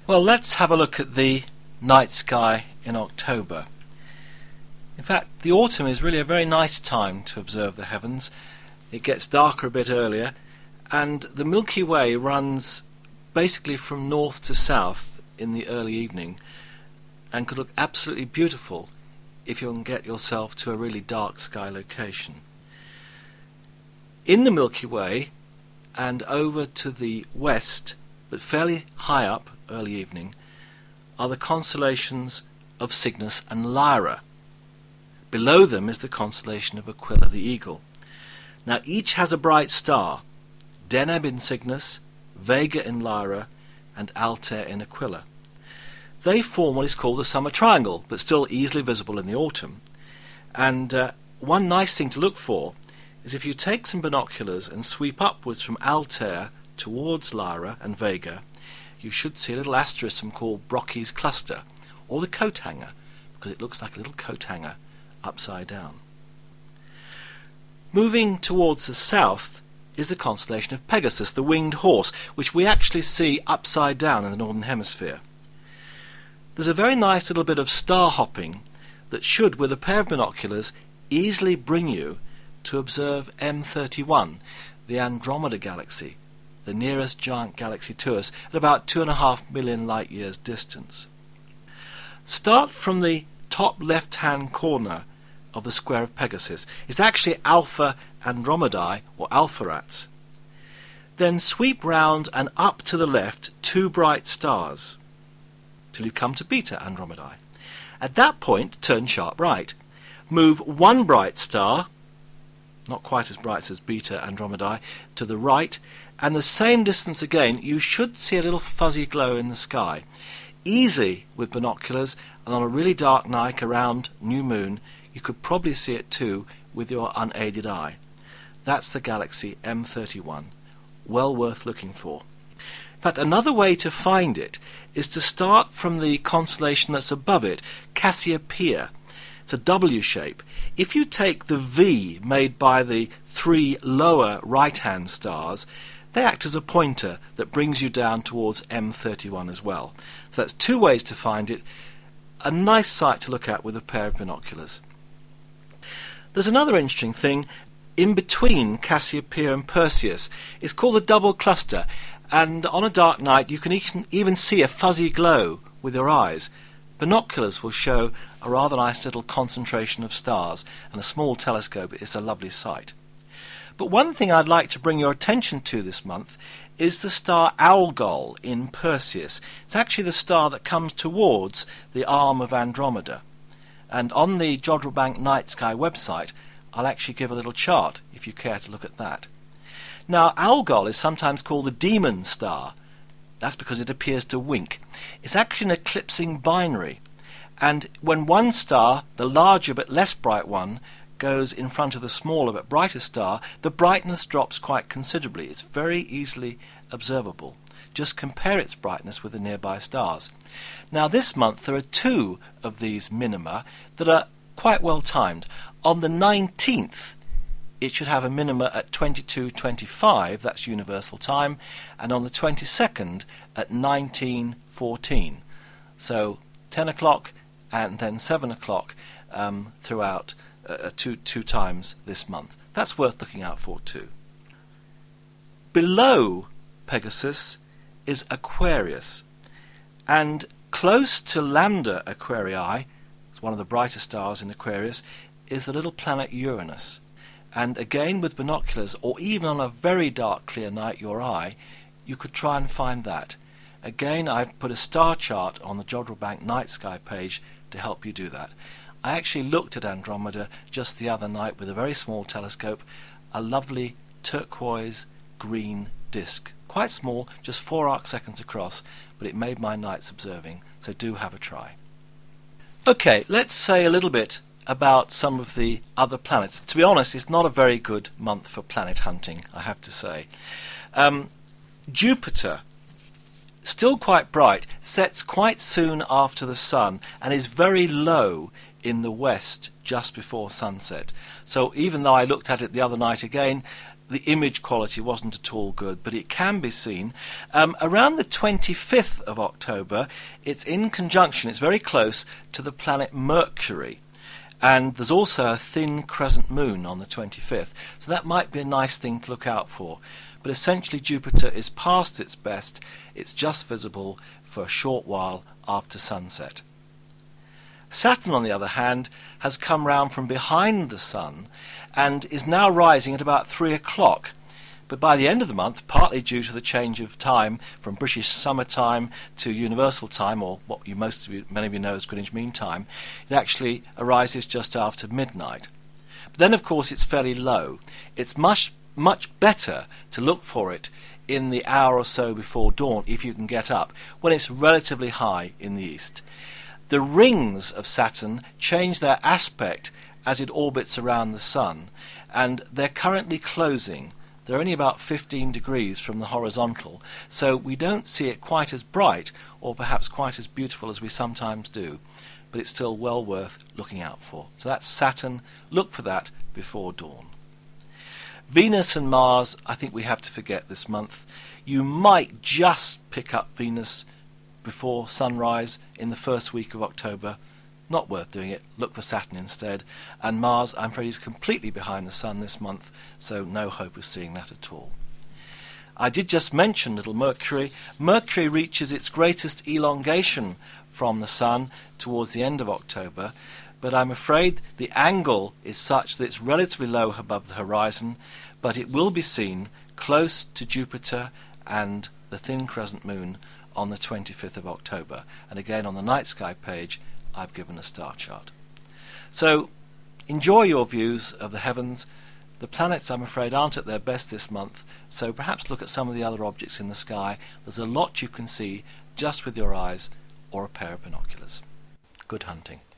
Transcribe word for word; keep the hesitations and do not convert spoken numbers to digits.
Well, let's have a look at the night sky in October. In fact, the autumn is really a very nice time to observe the heavens. It gets darker a bit earlier, and the Milky Way runs basically from north to south in the early evening and could look absolutely beautiful if you can get yourself to a really dark sky location. In the Milky Way and over to the west, but fairly high up early evening, are the constellations of Cygnus and Lyra. Below them is the constellation of Aquila the Eagle. Now each has a bright star, Deneb in Cygnus, Vega in Lyra, and Altair in Aquila. They form what is called the summer triangle, but still easily visible in the autumn. And uh, one nice thing to look for is if you take some binoculars and sweep upwards from Altair towards Lyra and Vega, you should see a little asterism called Brocchi's cluster, or the coat hanger, because it looks like a little coat hanger upside down. Moving towards the south is the constellation of Pegasus, the winged horse, which we actually see upside down in the northern hemisphere. There's a very nice little bit of star hopping that should, with a pair of binoculars, easily bring you to observe M thirty-one, the Andromeda Galaxy, the nearest giant galaxy to us, at about two and a half million light years distance. Start from the top left-hand corner of the square of Pegasus. It's actually Alpha Andromedae, or Alpheratz. Then sweep round and up to the left two bright stars, till you come to Beta Andromedae. At that point, turn sharp right. Move one bright star, not quite as bright as Beta Andromedae, to the right, and the same distance again, you should see a little fuzzy glow in the sky. Easy with binoculars, and on a really dark night around new moon, you could probably see it too with your unaided eye. That's the galaxy M thirty-one. Well worth looking for. In fact, another way to find it is to start from the constellation that's above it, Cassiopeia. It's a W shape. If you take the V made by the three lower right-hand stars, they act as a pointer that brings you down towards M thirty-one as well. So that's two ways to find it. A nice sight to look at with a pair of binoculars. There's another interesting thing in between Cassiopeia and Perseus. It's called the double cluster, and on a dark night you can even see a fuzzy glow with your eyes. Binoculars will show a rather nice little concentration of stars, and a small telescope is a lovely sight. But one thing I'd like to bring your attention to this month is the star Algol in Perseus. It's actually the star that comes towards the arm of Andromeda. And on the Jodrell Bank Night Sky website, I'll actually give a little chart if you care to look at that. Now, Algol is sometimes called the demon star. That's because it appears to wink. It's actually an eclipsing binary. And when one star, the larger but less bright one, goes in front of the smaller but brighter star, the brightness drops quite considerably. It's very easily observable. Just compare its brightness with the nearby stars. Now this month there are two of these minima that are quite well timed. On the nineteenth it should have a minima at twenty-two twenty-five, that's universal time, and on the twenty-second at nineteen fourteen. So ten o'clock and then seven o'clock um, throughout uh, two, two times this month. That's worth looking out for too. Below Pegasus is Aquarius, and close to Lambda Aquarii, it's one of the brighter stars in Aquarius, is the little planet Uranus. And again with binoculars, or even on a very dark clear night your eye, you could try and find that. Again, I've put a star chart on the Jodrell Bank Night Sky page to help you do that. I actually looked at Andromeda just the other night with a very small telescope, a lovely turquoise green disk. Quite small, just four arc seconds across, but it made my nights observing, so do have a try. Okay, let's say a little bit about some of the other planets. To be honest, it's not a very good month for planet hunting, I have to say. Um, Jupiter, still quite bright, sets quite soon after the Sun and is very low in the west just before sunset. So even though I looked at it the other night again, the image quality wasn't at all good, but it can be seen. Um, around the twenty-fifth of October, it's in conjunction, it's very close to the planet Mercury. And there's also a thin crescent moon on the twenty-fifth, so that might be a nice thing to look out for. But essentially Jupiter is past its best, it's just visible for a short while after sunset. Saturn, on the other hand, has come round from behind the Sun and is now rising at about three o'clock. But by the end of the month, partly due to the change of time from British summer time to universal time, or what you most of you, many of you know as Greenwich Mean Time, it actually arises just after midnight. But then, of course, it's fairly low. It's much, much better to look for it in the hour or so before dawn, if you can get up, when it's relatively high in the east. The rings of Saturn change their aspect as it orbits around the Sun, and they're currently closing. They're only about fifteen degrees from the horizontal, so we don't see it quite as bright or perhaps quite as beautiful as we sometimes do, but it's still well worth looking out for. So that's Saturn. Look for that before dawn. Venus and Mars, I think we have to forget this month. You might just pick up Venus before sunrise in the first week of October. Not worth doing it. Look for Saturn instead. And Mars, I'm afraid, is completely behind the Sun this month, so no hope of seeing that at all. I did just mention little Mercury. Mercury reaches its greatest elongation from the Sun towards the end of October, but I'm afraid the angle is such that it's relatively low above the horizon, but it will be seen close to Jupiter and the thin crescent moon on the twenty-fifth of October. And again, on the night sky page, I've given a star chart. So enjoy your views of the heavens. The planets, I'm afraid, aren't at their best this month, so perhaps look at some of the other objects in the sky. There's a lot you can see just with your eyes or a pair of binoculars. Good hunting.